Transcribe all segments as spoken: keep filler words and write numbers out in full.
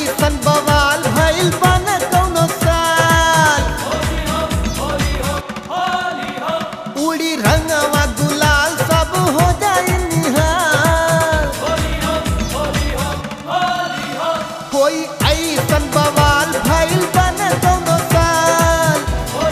ऐसन बवाल भइल बन कौनो साल उड़ी रंगवा गुलाल सब हो जाई निहाल कोई ऐसन बवाल भइल बन कौनो साल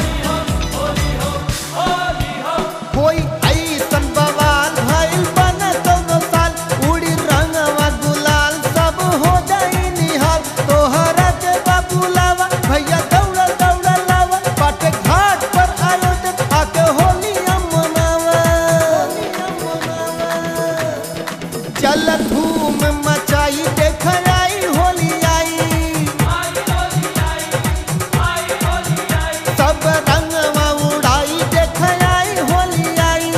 कोई ऐसन बवाल भइल बन कौनो साल उड़ी रंगवा गुलाल सब हो जाई निहाल तोहरा के बाबूलावा भैया दौड़ा दौड़ा लावा बाटे घाट पर आयोजन आके होली मनावा चल धूम मचाई देख आई होली आई सब रंगवा उड़ाई देख आई होली आई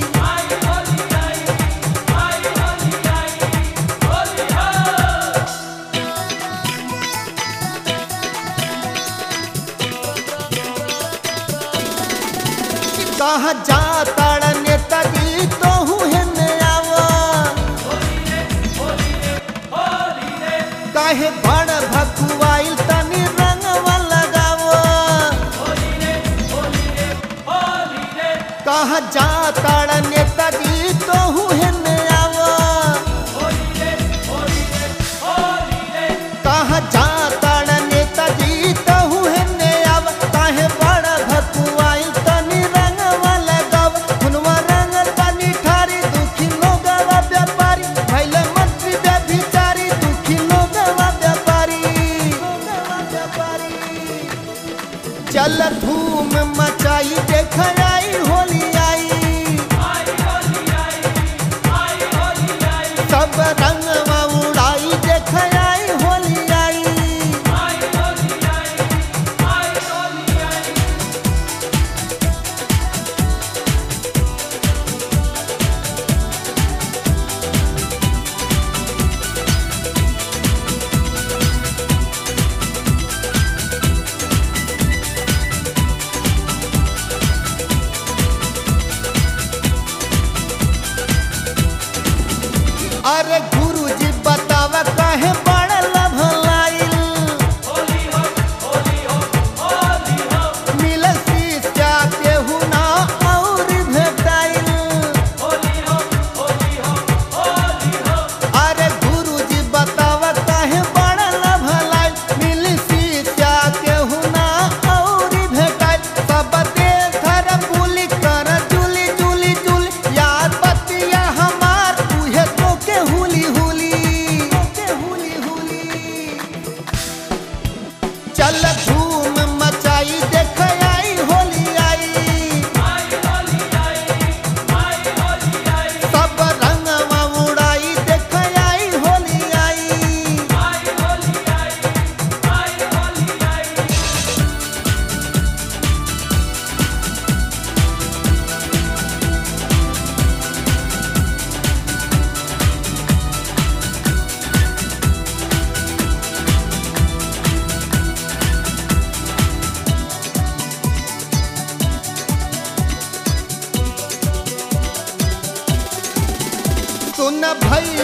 कहाँ जाता नेताजी तो हूँ आवा काहे बड़ भकुआइल तनी रंगवा लगावा कहाँ जाता नेताजी तो हूँ आवा कहाँ जाता नेताजी तो हूँ आवा काहे बड़ भकुआइल तनी रंगवा लगावा हुनवा रंगल पानी ठारी दुखी लोगवा व्यापारी भइले मंत्री व्यभिचारी दुखी लोगवा व्यापारी चल धूम मचाई देख आई होली आई सब रंगवा उड़ाई देख आई होली आई अरे गुरुजी बतावा काहे बड़ लभलाइल मिल शीशा केहू ना और भेटाइल अरे गुरुजी बतावा काहे बड़ लभलाइल मिल शीशा केहू ना और भेटाइल सब देश धर बुली कर जुली जुली जुली याद बतिया हमार उहे तो के हुली हुली के हुली हुली चल धूम मचाई देख आई होली आई सब रंगवा उड़ाई देख आई होली आई सुन भई